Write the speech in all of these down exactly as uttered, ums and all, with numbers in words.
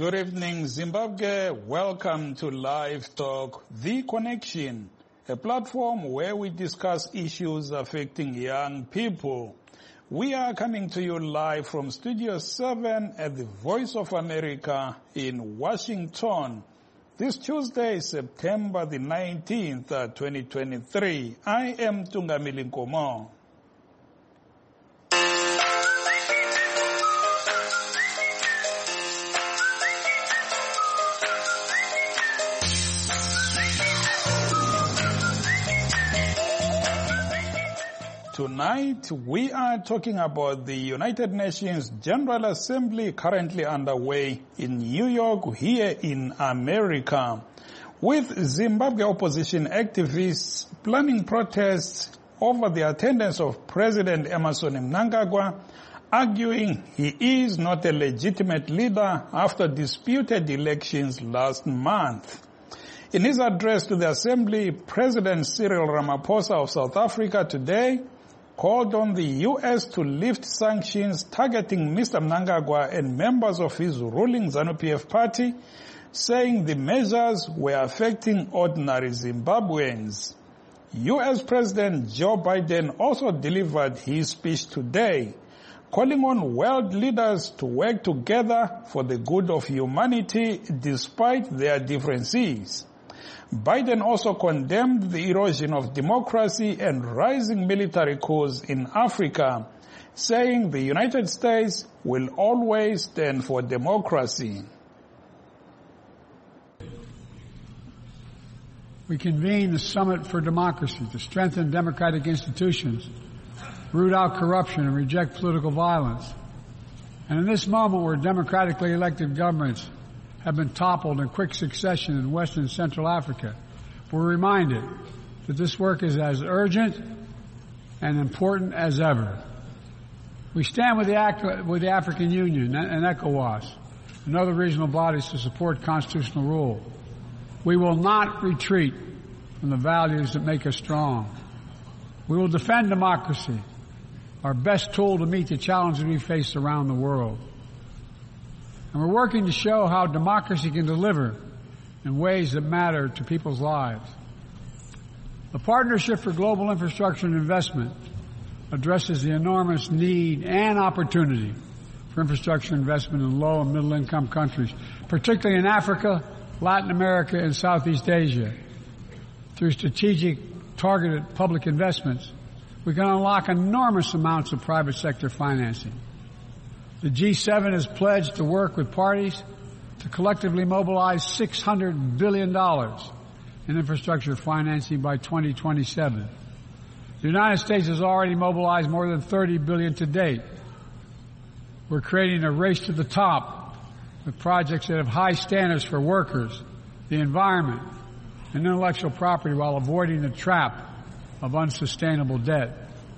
Good evening, Zimbabwe. Welcome to Live Talk, The Connection, a platform where we discuss issues affecting young people. We are coming to you live from Studio seven at the Voice of America in Washington. This Tuesday, September the nineteenth, twenty twenty-three. I am Tungamili Nkomo. Tonight, we are talking about the United Nations General Assembly currently underway in New York, here in America, with Zimbabwe opposition activists planning protests over the attendance of President Emmerson Mnangagwa, arguing he is not a legitimate leader after disputed elections last month. In his address to the Assembly, President Cyril Ramaphosa of South Africa today called on the U S to lift sanctions targeting Mister Mnangagwa and members of his ruling ZANU-P F party, saying the measures were affecting ordinary Zimbabweans. U S President Joe Biden also delivered his speech today, calling on world leaders to work together for the good of humanity despite their differences. Biden also condemned the erosion of democracy and rising military coups in Africa, saying the United States will always stand for democracy. We convene the Summit for Democracy to strengthen democratic institutions, root out corruption, and reject political violence. And in this moment where democratically elected governments have been toppled in quick succession in West and Central Africa, we're reminded that this work is as urgent and important as ever. We stand with the, with the African Union and ECOWAS and other regional bodies to support constitutional rule. We will not retreat from the values that make us strong. We will defend democracy, our best tool to meet the challenges we face around the world. And we're working to show how democracy can deliver in ways that matter to people's lives. The Partnership for Global Infrastructure and Investment addresses the enormous need and opportunity for infrastructure investment in low and middle income countries, particularly in Africa, Latin America, and Southeast Asia. Through strategic, targeted public investments, we can unlock enormous amounts of private sector financing. The G seven has pledged to work with parties to collectively mobilize six hundred billion dollars in infrastructure financing by twenty twenty-seven. The United States has already mobilized more than thirty billion dollars to date. We're creating a race to the top with projects that have high standards for workers, the environment, and intellectual property while avoiding the trap of unsustainable debt.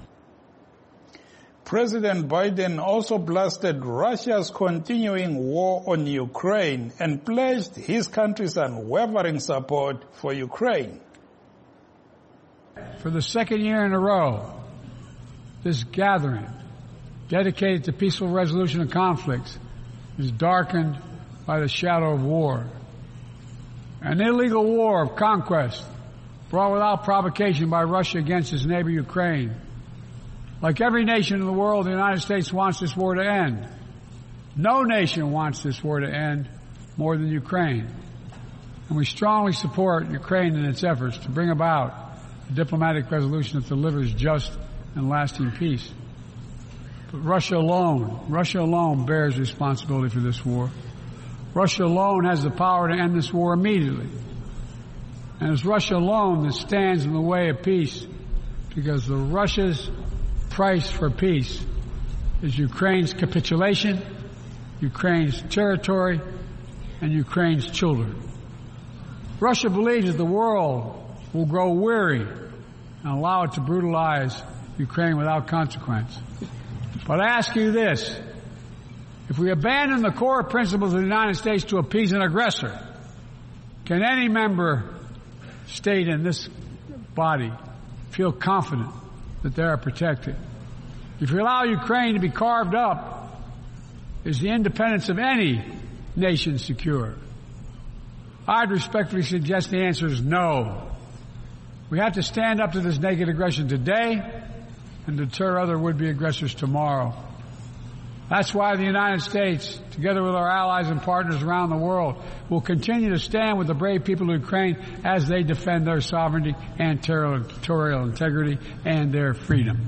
President Biden also blasted Russia's continuing war on Ukraine and pledged his country's unwavering support for Ukraine. For the second year in a row, this gathering, dedicated to peaceful resolution of conflicts, is darkened by the shadow of war. An illegal war of conquest brought without provocation by Russia against its neighbor Ukraine. Like every nation in the world, the United States wants this war to end. No nation wants this war to end more than Ukraine. And we strongly support Ukraine in its efforts to bring about a diplomatic resolution that delivers just and lasting peace. But Russia alone, Russia alone bears responsibility for this war. Russia alone has the power to end this war immediately. And it's Russia alone that stands in the way of peace, because the Russia's price for peace is Ukraine's capitulation, Ukraine's territory, and Ukraine's children. Russia believes that the world will grow weary and allow it to brutalize Ukraine without consequence. But I ask you this: if we abandon the core principles of the United States to appease an aggressor, can any member state in this body feel confident that they are protected? If we allow Ukraine to be carved up, is the independence of any nation secure? I'd respectfully suggest the answer is no. We have to stand up to this naked aggression today and deter other would-be aggressors tomorrow. That's why the United States, together with our allies and partners around the world, will continue to stand with the brave people of Ukraine as they defend their sovereignty and territorial integrity and their freedom.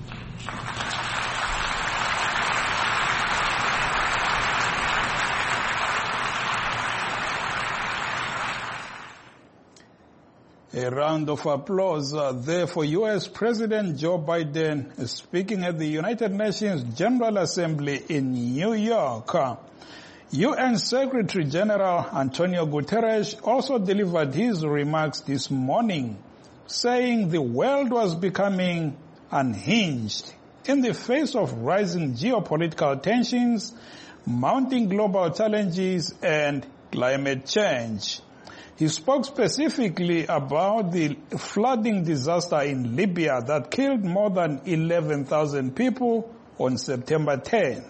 A round of applause uh, there for U S President Joe Biden uh, speaking at the United Nations General Assembly in New York. Uh, U N Secretary General Antonio Guterres also delivered his remarks this morning, saying the world was becoming unhinged in the face of rising geopolitical tensions, mounting global challenges, and climate change. He spoke specifically about the flooding disaster in Libya that killed more than eleven thousand people on September tenth.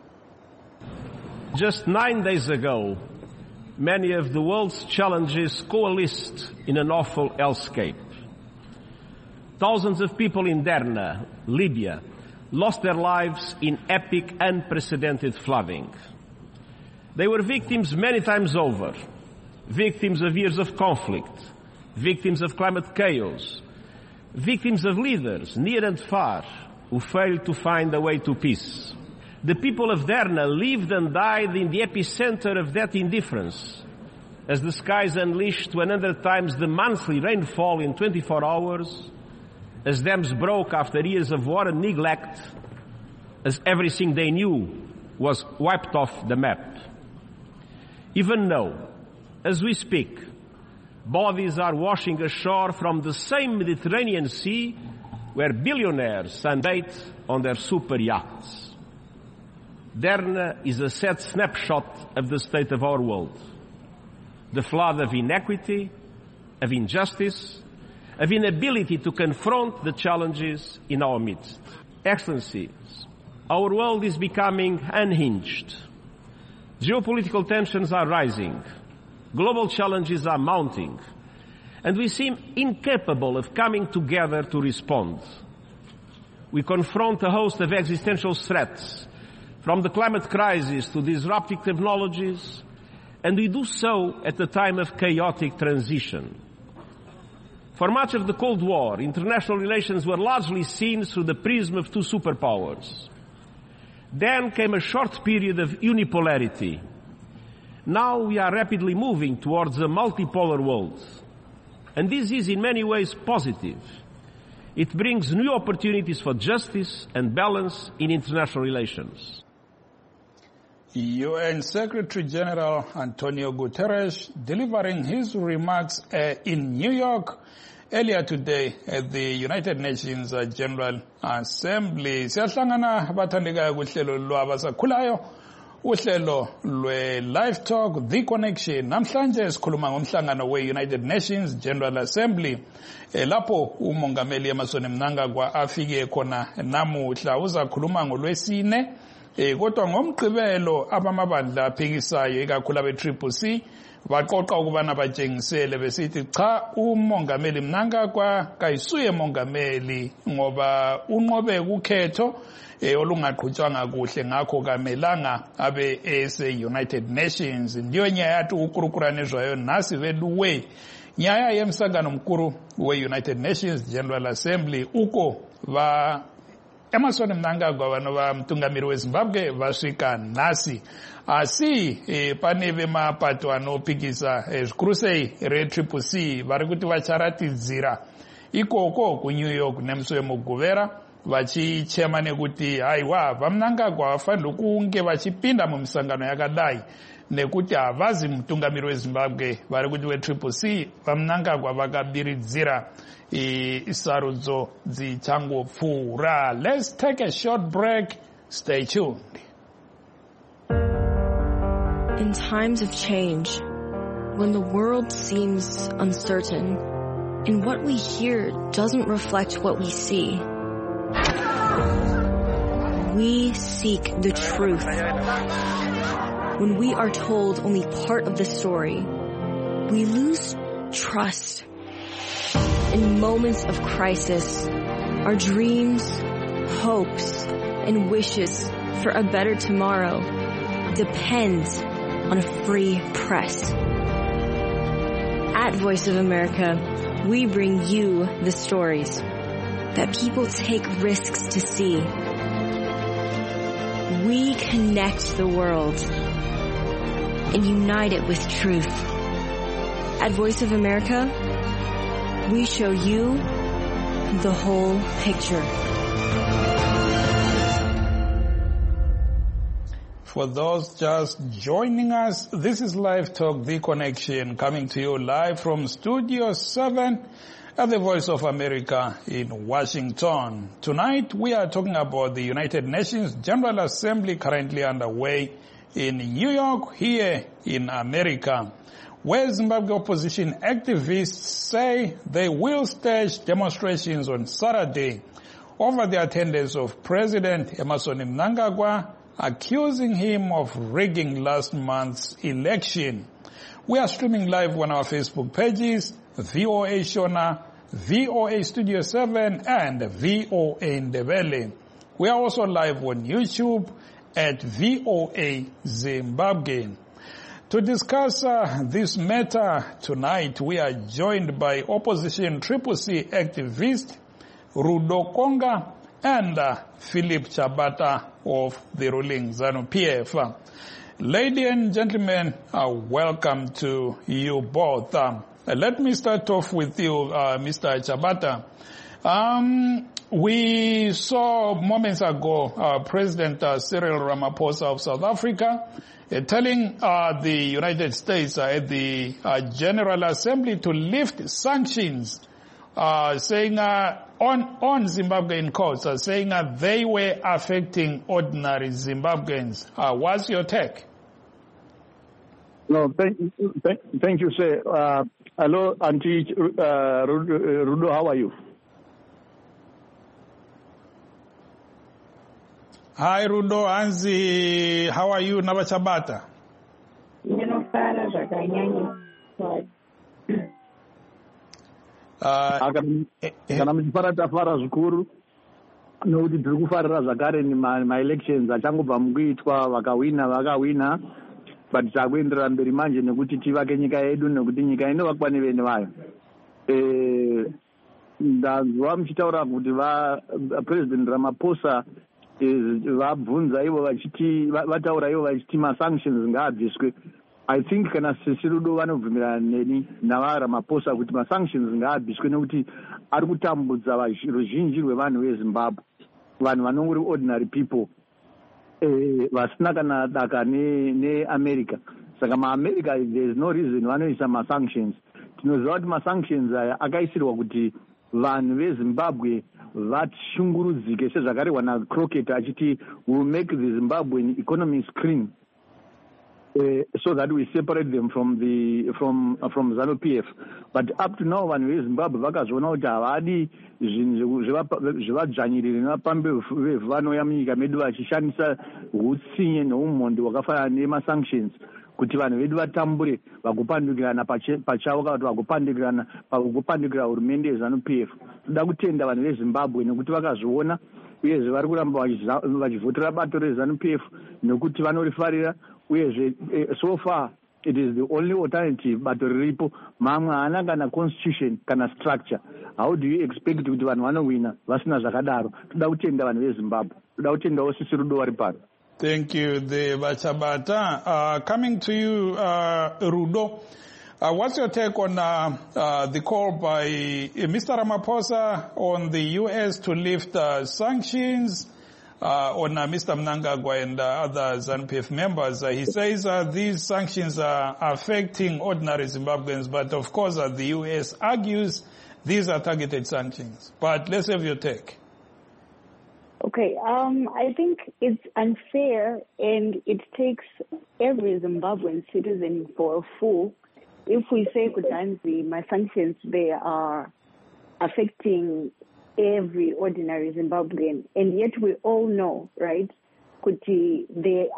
Just nine days ago, many of the world's challenges coalesced in an awful hellscape. Thousands of people in Derna, Libya, lost their lives in epic, unprecedented flooding. They were victims many times over. Victims of years of conflict, victims of climate chaos, victims of leaders near and far who failed to find a way to peace. The people of Derna lived and died in the epicenter of that indifference, as the skies unleashed one hundred times the monthly rainfall in twenty-four hours, as dams broke after years of war and neglect, as everything they knew was wiped off the map. Even now, as we speak, bodies are washing ashore from the same Mediterranean Sea where billionaires sunbathe on their super yachts. Derna is a sad snapshot of the state of our world. The flood of inequity, of injustice, of inability to confront the challenges in our midst. Excellencies, our world is becoming unhinged. Geopolitical tensions are rising. Global challenges are mounting, and we seem incapable of coming together to respond. We confront a host of existential threats, from the climate crisis to disruptive technologies, and we do so at a time of chaotic transition. For much of the Cold War, international relations were largely seen through the prism of two superpowers. Then came a short period of unipolarity. Now we are rapidly moving towards a multipolar world. And this is in many ways positive. It brings new opportunities for justice and balance in international relations. U N Secretary General Antonio Guterres delivering his remarks uh, in New York earlier today at the United Nations uh, General Assembly. Siyahlangana abathandekayo kuhlelo lwabasakhulayo. Uhlelo lwe-Live Talk, The Connection. Namhlanje sikhuluma ngomhlangano we-United Nations General Assembly. E, lapho umongameli Emmerson Mnangagwa afike khona namuhla uzakhuluma ngolwesine. E, kodwa ngomgqibelo abamabandla aphikisayo ikakhulu abe-Triple C baqoqa ukubana batshengisele besithi cha umongameli Mnangagwa kayisuye mongameli ngoba unqobe ukhetho eh olungaqhutshwanga kuhle ngakho kamelanga abe ese United Nations. Ndiyo nyaya yathi ukurukuranezwayo nasi veluwe nyaya yemsangano mkuru we United Nations General Assembly uko va Emmerson Mnangagwa vano va mtungamiri weZimbabwe vasvika nasi asi e, pane vemapato anopikisa e, zvikuru sei re-Triple C vari kuti vacharatidzira ikoko kuNew York nemusi wemuguvera vachichema nekuti haiwa vaMnangagwa vafanira kunge vachipinda mumisangano yakadai nekuti havazi mutungamiri weZimbabwe vari kuti we-Triple C vaMnangagwa vakabiridzira isarudzo dzichangopfuura. Let's take a short break. Stay tuned. In times of change, when the world seems uncertain and what we hear doesn't reflect what we see, we seek the truth. when we are told only part of the story, we lose trust. In moments of crisis, our dreams, hopes, and wishes for a better tomorrow depend on a free press. At Voice of America, we bring you the stories that people take risks to see. We connect the world and unite it with truth. At Voice of America, we show you the whole picture. For those just joining us, this is Live Talk, The Connection, coming to you live from Studio seven at the Voice of America in Washington. Tonight, we are talking about the United Nations General Assembly currently underway in New York, here in America, where Zimbabwe opposition activists say they will stage demonstrations on Saturday over the attendance of President Emmerson Mnangagwa, accusing him of rigging last month's election. We are streaming live on our Facebook pages, V O A Shona, V O A Studio seven, and V O A Ndebele. We are also live on YouTube at V O A Zimbabwe. To discuss uh, this matter tonight, we are joined by opposition Triple C activist Rudo Konga and uh, Philip Chabata of the ruling ZANU-P F. Uh, ladies and gentlemen, uh, welcome to you both. Um, let me start off with you, uh, Mister Chabata. Um, we saw moments ago uh, President uh, Cyril Ramaphosa of South Africa uh, telling uh, the United States uh, at the uh, General Assembly to lift sanctions, uh, saying uh, on on Zimbabwean courts, uh, saying uh, they were affecting ordinary Zimbabweans. Uh, what's your take? No, thank, thank, thank you, sir. Uh, hello, Auntie uh, Rudo, how are you? Hi, Rudo, Anzi, how are you, Nabachabata? Kana muchifara tafara zvikuru nokuti tiri kufarira zvakare ma-elections achangobva mukuitwa, vakawina vakawina, but takuenderera mberi manje nekuti tivake nyika yedu, nekuti nyika inovakwa nevene vayo. Ndanzwa muchitaura kuti President Ramaphosa vabvunza ivo vachiti vataura ivo vachiti ma-sanctions ngaabviswe. I think kana sisi Rudo vanobvumirana neni navaRamaphosa kuti ma-sanctions ngaabviswe nekuti ari kutambudza ruzhinji rwevanhu veZimbabwe, vanhu vanongori ordinary people vasina kana daka neAmerica. Saka maAmerica there is no reason vanoisa ma-sanctions. Tinoziva kuti ma-sanctions aya akaisirwa kuti vanhu veZimbabwe vashungurudzike, sezvakarehwa naCrockett achiti we will make the Zimbabwean economy screen. Uh, so that we separate them from the from uh, from ZANU-P F. But up to now, vanhu veZimbabwe vakazoona kuti havadi zvinhu zvivadzvanyirire nevapambi vevanoya munyika medu vachishandisa hutsinye neumhondi hwakafanana nema-sanctions kuti vanhu vedu vatambure vagopandukirana pachavo kana kuti vagopandukirana vagopandukira hurumende yeZANU-P F. Toda kutenda vanhu veZimbabwe nekuti vakazviona uyezve vari kuramba vachivhotera bato reZANU-P F nekuti vanorifarira. Uyezve so far it is the only alternative bato riripo, mamwe haana kana constitution kana structure. How do you expect kuti vanhu vanowina vasina zvakadaro? Toda kutenda vanhu veZimbabwe, toda kutendawo sisi Rudo vari pano. Thank you, the Bachabata. Uh, coming to you, uh, Rudo, uh, what's your take on uh, uh, the call by uh, Mister Ramaphosa on the U S to lift uh, sanctions uh, on uh, Mister Mnangagwa and uh, other ZANU-P F members? Uh, he says uh, these sanctions are affecting ordinary Zimbabweans, but of course uh, the U S argues these are targeted sanctions. But let's have your take. Okay, um, I think it's unfair and it takes every Zimbabwean citizen for a fool if we say, Kutanzi, my sanctions, they are affecting every ordinary Zimbabwean. And yet we all know, right, Kuti, they are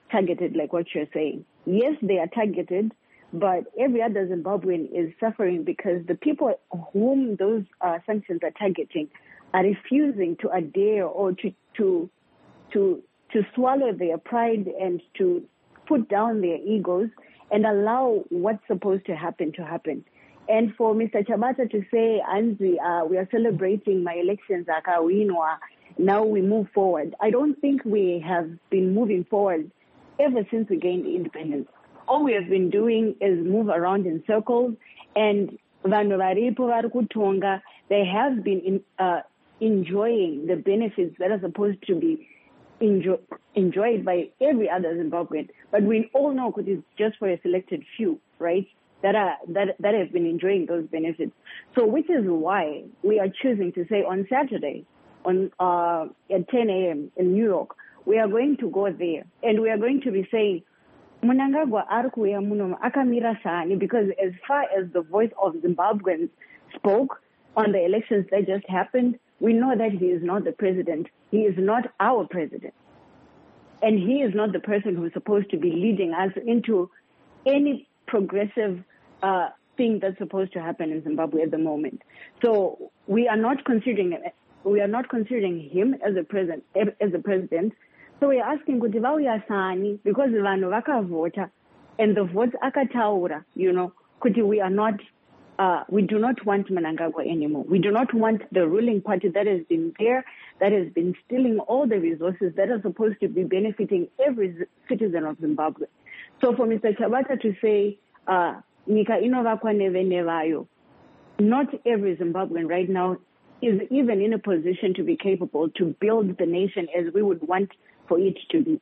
targeted like what you're saying. Yes, they are targeted, but every other Zimbabwean is suffering because the people whom those uh, sanctions are targeting are refusing to adhere or to to to to swallow their pride and to put down their egos and allow what's supposed to happen to happen. And for Mister Chabata to say, Anzi, uh, we are celebrating my elections, akawinwa, now we move forward. I don't think we have been moving forward ever since we gained independence. All we have been doing is move around in circles, and vanhu varipo vari kutonga, they have been in, uh, enjoying the benefits that are supposed to be enjoy, enjoyed by every other Zimbabwean. But we all know that it's just for a selected few, right, that are that that have been enjoying those benefits. So which is why we are choosing to say on Saturday, on uh, at ten a.m. in New York, we are going to go there, and we are going to be saying, Mnangagwa arikuya muno akamira sani, because as far as the voice of Zimbabweans spoke on the elections that just happened, we know that he is not the president. He is not our president. And he is not the person who is supposed to be leading us into any progressive uh, thing that's supposed to happen in Zimbabwe at the moment. So we are not considering we are not considering him as a president as a president. So we are asking kuti vauya sani, because vanhu vakavota and the votes akataura, you know, kuti we are not uh, we do not want Mnangagwa anymore. We do not want the ruling party that has been there, that has been stealing all the resources that are supposed to be benefiting every citizen of Zimbabwe. So for Mister Chabata to say, Nika inovakwa nevene vayo, not every Zimbabwean right now is even in a position to be capable to build the nation as we would want for it to be.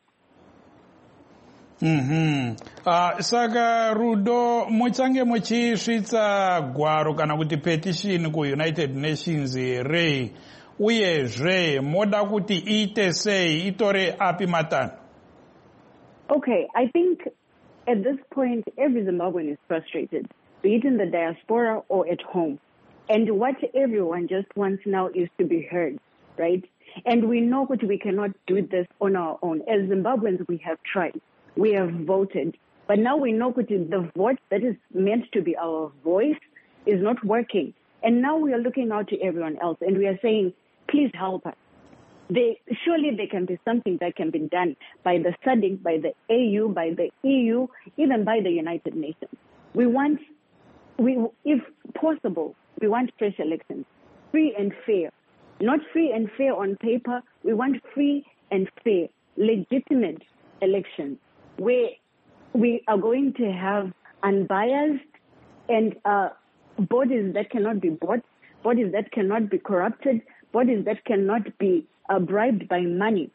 Mm-hmm. Uh, saka Rudo muchange muchisvitsa gwaro kana kuti petition ku United Nations re uyezve moda kuti iite sei itore api matano. Okay, I think at this point every Zimbabwean is frustrated, be it in the diaspora or at home. And what everyone just wants now is to be heard, right? And we know that we cannot do this on our own. As Zimbabweans, we have tried. We have voted. But now we know that the vote that is meant to be our voice is not working. And now we are looking out to everyone else and we are saying, please help us. They, surely there can be something that can be done by the S A D C, by the A U, by the E U, even by the United Nations. We want, we, if possible, we want fresh elections, free and fair. Not free and fair on paper. We want free and fair, legitimate elections where we are going to have unbiased and uh, bodies that cannot be bought, bodies that cannot be corrupted, bodies that cannot be uh, bribed by money,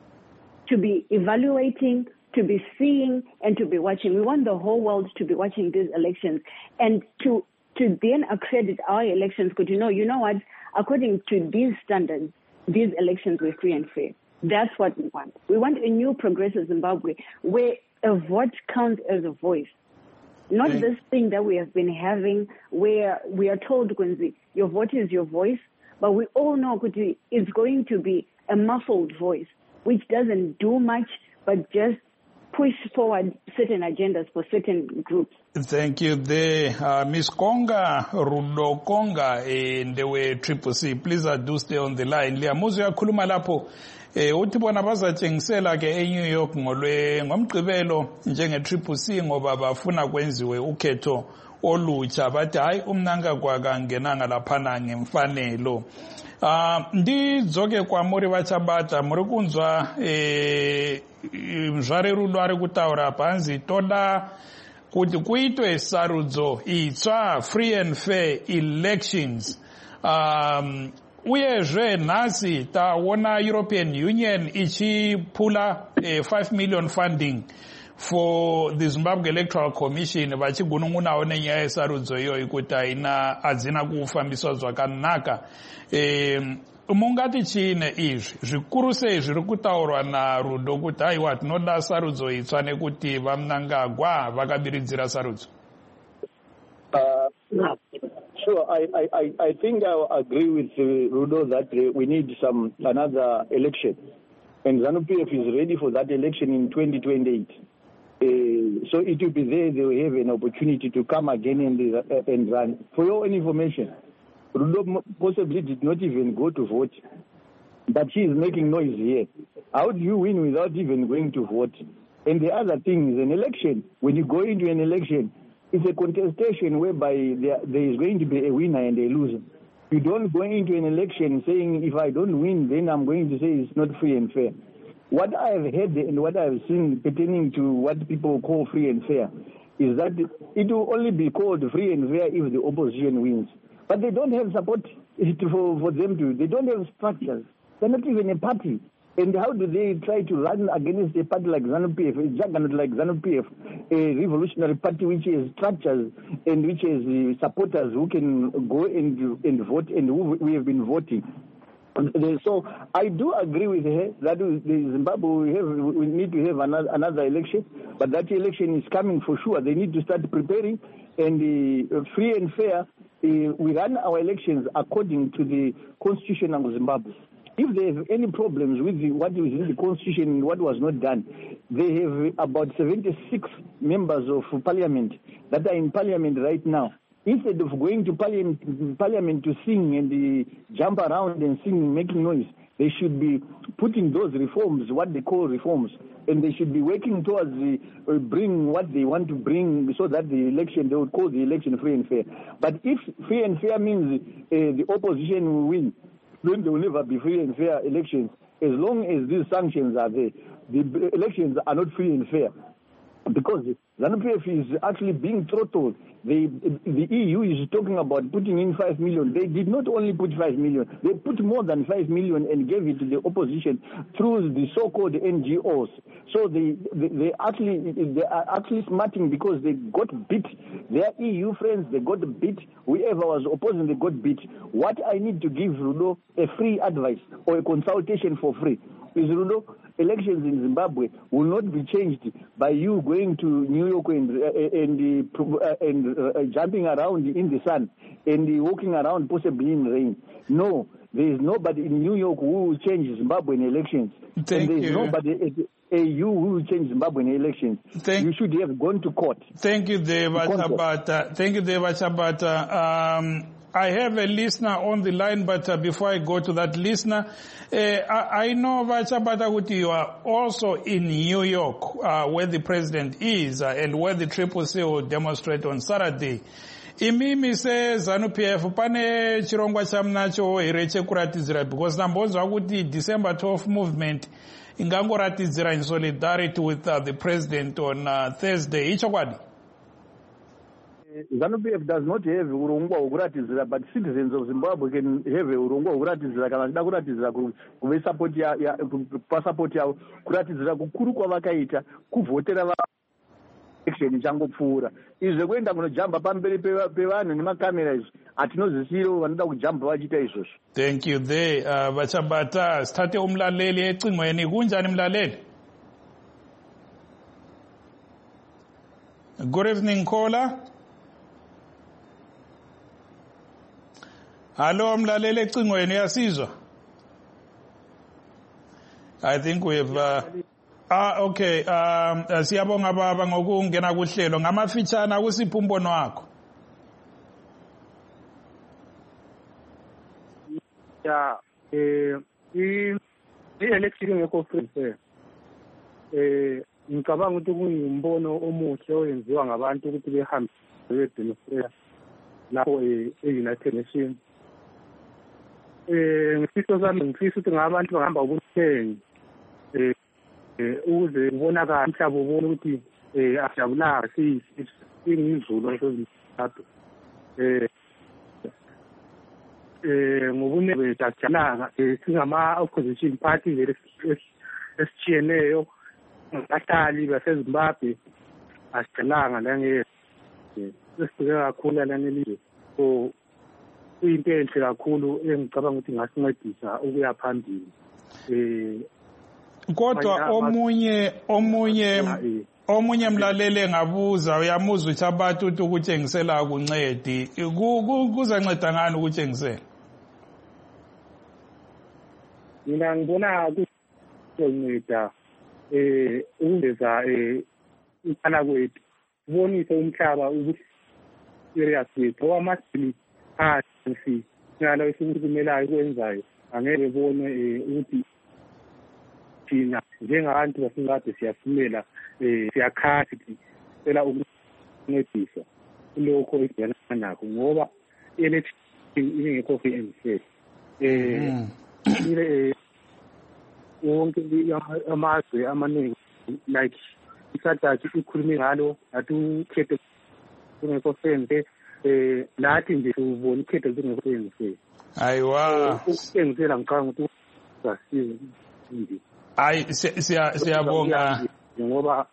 to be evaluating, to be seeing, and to be watching. We want the whole world to be watching these elections and to to then accredit our elections, because you know, you know what, according to these standards, these elections were free and fair. That's what we want. We want a new progressive Zimbabwe where a vote counts as a voice. Not okay. This thing that we have been having where we are told, Kunzi, your vote is your voice, but we all know Kunzi, it's going to be a muffled voice, which doesn't do much, but just push forward certain agendas for certain groups. Thank you. There, uh, Miss Konga, Rudo Konga, and they were Triple C. Please uh, do stay on the line. Liamuzu ya kuluma lapo. E, utibona baza chengisela ke e New York ngolwe ngomgqibelo njenge Triple C ngoba bafuna kwenziwe ukhetho olutsha bathi hayi uMnangagwa kangenanga laphana ngemfanelo. Uh, ndidzoke kwa muri vachabata muri kunzwa eh, mzvare rudo ari kutaura panzi toda kuti kuitwe sarudzo itsva free and fair elections. Um, uyezve nhasi taona European Union ichipula eh, five million funding for the Zimbabwe Electoral Commission vachigunungunawo nenyaya yesarudzo iyoyo kuti haina hadzina kufambiswa zvakanaka. Eh, mungati chiine izvi zvikuru sei zviri kutaurwa naRudo kuti haiwa tinoda sarudzo itsva nekuti vaMnangagwa vakabiridzira sarudzo? Uh, sure, I, I, I think I agree with uh, Rudo that uh, we need some another election. and ZANU-P F is ready for that election in twenty twenty-eight. Uh, so it will be there, they will have an opportunity to come again and, uh, and run. For your own information, Rudo possibly did not even go to vote, but she is making noise here. How do you win without even going to vote? And the other thing is an election. When you go into an election, it's a contestation whereby there, there is going to be a winner and a loser. You don't go into an election saying, if I don't win, then I'm going to say it's not free and fair. What I have heard and what I have seen pertaining to what people call free and fair is that it will only be called free and fair if the opposition wins. But they don't have support for, for them to. They don't have structures. They're not even a party. And how do they try to run against a party like ZANU-P F, a juggernaut like ZANU-P F, a revolutionary party which has structures and which has uh, supporters who can go and, and vote and who we have been voting? So I do agree with her that the Zimbabwe we, have, we need to have another, another election, but that election is coming for sure. They need to start preparing, and uh, free and fair, uh, we run our elections according to the Constitution of Zimbabwe. If they have any problems with the, what is in the Constitution and what was not done, they have about seventy-six members of Parliament that are in Parliament right now. Instead of going to Parliament, Parliament to sing and uh, jump around and sing, making noise, they should be putting those reforms, what they call reforms, and they should be working towards the, uh, bring what they want to bring so that the election, they would call the election free and fair. But if free and fair means uh, the opposition will win, then there will never be free and fair elections. As long as these sanctions are there, the elections are not free and fair. Because ZANU-P F is actually being throttled. The, the E U is talking about putting in five million. They did not only put five million, they put more than five million and gave it to the opposition through the so-called N G Os. So they, they, they, actually, they are actually smarting because they got beat. Their E U friends, they got beat. Whoever was opposing, they got beat. What I need to give Rudo a free advice or a consultation for free is, Rudo, elections in Zimbabwe will not be changed by you going to New York and uh, and, uh, and uh, jumping around in the sun and walking around possibly in rain. No, there is nobody in New York who will change Zimbabwean elections. Thank and there is you. nobody at A U who will change Zimbabwean elections. Thank you should have gone to court. Thank you, Deva Chabata. Thank you, Deva Chabata. Um, I have a listener on the line, but uh, before I go to that listener, uh, I, I know, Vachabata, Kuti, you are also in New York, uh, where the president is, uh, and where the Triple C will demonstrate on Saturday. Imimi says ZANU-P F pane chirongwa chamnacho here chekuratidzira, because ndambonzwa kuti December twelfth movement ingangoratidzira in solidarity with uh, the president on uh, Thursday. Icho kwadi? ZANU-P F does not have urongwa hwekuratidzira, but citizens of Zimbabwe can have urongwa hwekuratidzira kana vachida kuratidzira kuve support ya, ya passport yavo, kuratidzira kukuru kwavakaita kuvhotera election ichangopfuura. Izvi zvekuenda kunojamba pamberi pevanhu nemakamera izvi hatinozvisiro vanoda kujamba vachiita izvozvo. Thank you there. Uh, Vachabata, sithathe umlaleli ecingweni. Kunjani mlaleli? Good evening, caller. Hello, mlaleli ecingweni, uyasizwa? I think we have uh, ah okay, um siyabonga baba ngokungena kuhlelo. Ngamafitshana kusiphi umbono wakho? Ya eh i election ngekho free fair. Eh ngicabanga ukuthi kuyimbono omuhle oyenziwa ngabantu ukuthi behambe bedemonstrate lapho e-United Nations. Eh ngifisa sami ngifisa ukuthi ngabantu bahamba ubuthengi eh ukuze kubonakala umhlaba ubone ukuthi eh asijabulanga siyizulu esozithathu eh eh ngobune betajana singama opposition parties esitshiyeneyo ahlali baseZimbabwe asijalanga lange sesifike kakhulu lanelizwe. So kuyinto enhle kakhulu engicabanga ukuthi ngasincedisa ukuya phambili. Eh kodwa omunye omunye omunye mlalele ngabuza uyamuzwa ukuthi abantu ukuthi ukutshengisela akuncedi kuzanceda ngani ukutshengisela? Mina ngibona sonceda eh uveza eh ikhala kwethu ubonise umhlaba ukuthi serious wethu amasili athi ngalo esimkumelayo kwenzayo angeke bone ukuthi thina njengabantu basingade siyafumela eh siyakhathi phela ukuncedisa lokho idela nakho ngoba election ingekho fair eh ile wonke amazwe amaningi like isadathi ikhulume ngalo atu khethe kungekho fair eh lathi nje ubona ikhethe kungekho fair ayiwa ukusengizela ngicanga ukuthi sasize ndi ayi siyabonga ngoba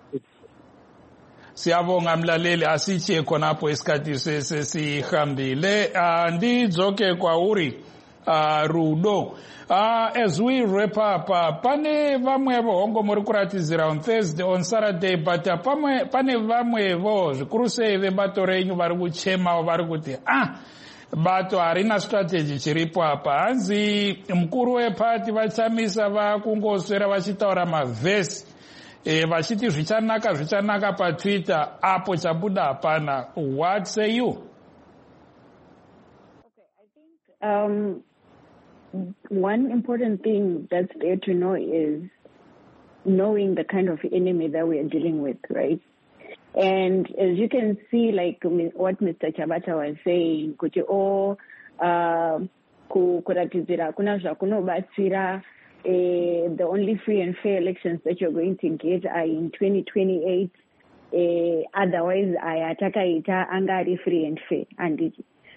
siyabonga mlaleli asiche khonapho isikhathi sesihambile andidzoke kwauri uh, Rudo uh, as we wrap up uh, pane vamwevo hongo muri kuratizira on Thursday on Saturday but uh, pamwe pane vamwevo zvikuru sei vebato renyu vari kuchema vari kuti ah bato harina strategy chiripo apa hanzi mukuru wepati vachamisa vakungoswera vachitaura mavhesi e, vachiti zvichanaka zvichanaka paTwitter apo chabuda hapana. What say you? Okay, I think um, one important thing that's there to know is knowing the kind of enemy that we are dealing with, right? And as you can see, like what Mister Chabata was saying, kuti o kuratizira kuna zvakuno batsira the only free and fair elections that you're going to get are in twenty twenty-eight. Uh, otherwise, ayatakaita angari free and fair. And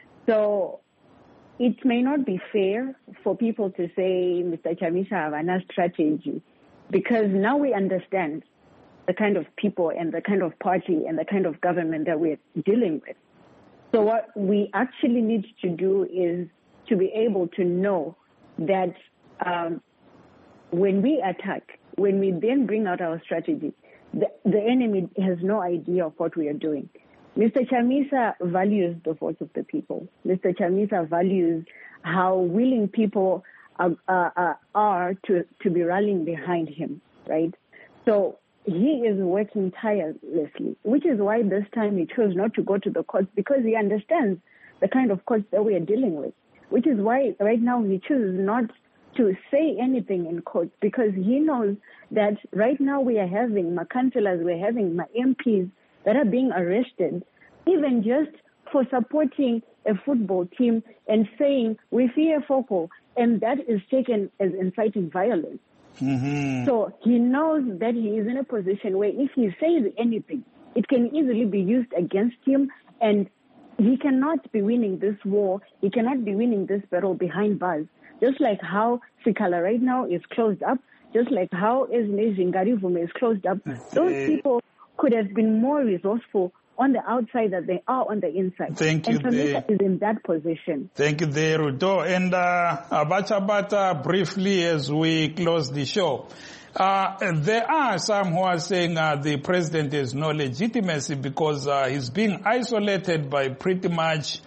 so it may not be fair for people to say Mister Chamisa have a strategy, because now we understand the kind of people and the kind of party and the kind of government that we're dealing with. So what we actually need to do is to be able to know that um, when we attack, when we then bring out our strategy, the, the enemy has no idea of what we are doing. Mister Chamisa values the voice of the people. Mister Chamisa values how willing people are, uh, are to, to be rallying behind him, right? So he is working tirelessly, which is why this time he chose not to go to the courts, because he understands the kind of courts that we are dealing with, which is why right now he chooses not to say anything in court, because he knows that right now we are having my councillors, we're having my M Ps that are being arrested, even just for supporting a football team and saying we fear Foko, and that is taken as inciting violence. Mm-hmm. So he knows that he is in a position where if he says anything, it can easily be used against him, and he cannot be winning this war. He cannot be winning this battle behind bars. Just like how Sikala right now is closed up, just like how Esme Zingarivume is closed up, those people could have been more resourceful on the outside than they are on the inside. Thank you. And Chamisa is in that position. Thank you there, Rudo. And uh, Abachabata, briefly as we close the show. Uh, there are some who are saying uh, the president has no legitimacy because uh, he's being isolated by pretty much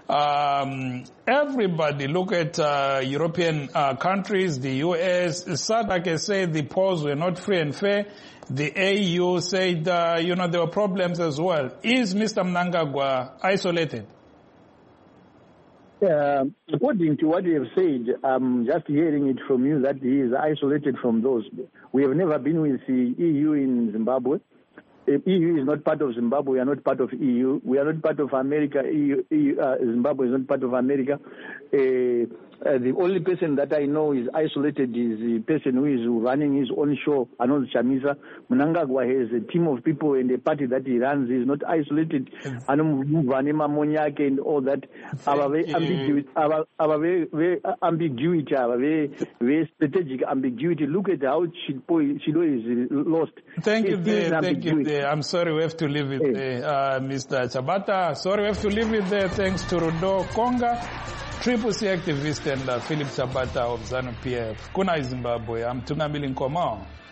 um, everybody. Look at uh, European uh, countries, the U S. SADC has said the polls were not free and fair. The A U said, uh, you know, there were problems as well. Is Mister Mnangagwa isolated? Uh, according to what you have said, I'm just hearing it from you that he is isolated from those. We have never been with the E U in Zimbabwe. The E U is not part of Zimbabwe. We are not part of E U. We are not part of America. E U, E U, uh, Zimbabwe is not part of America. Uh, Uh, the only person that I know is isolated is the person who is running his own show, Arnold Chamisa. Mnangagwa has a team of people and a party that he runs. He's not isolated. Vanema Monyake and all that. Our very ambiguity, our, our very, very ambiguity, our very, very strategic ambiguity. Look at how Chido is lost. Thank you there, thank you there. I'm sorry we have to leave it hey. there, uh, Mister Chabata. Sorry we have to leave it there. Thanks to Rudo Konga, Triple C activist, and uh, Philip Chabata of ZANU P F. Kuna Zimbabwe. I'm Tungamili Nkomo.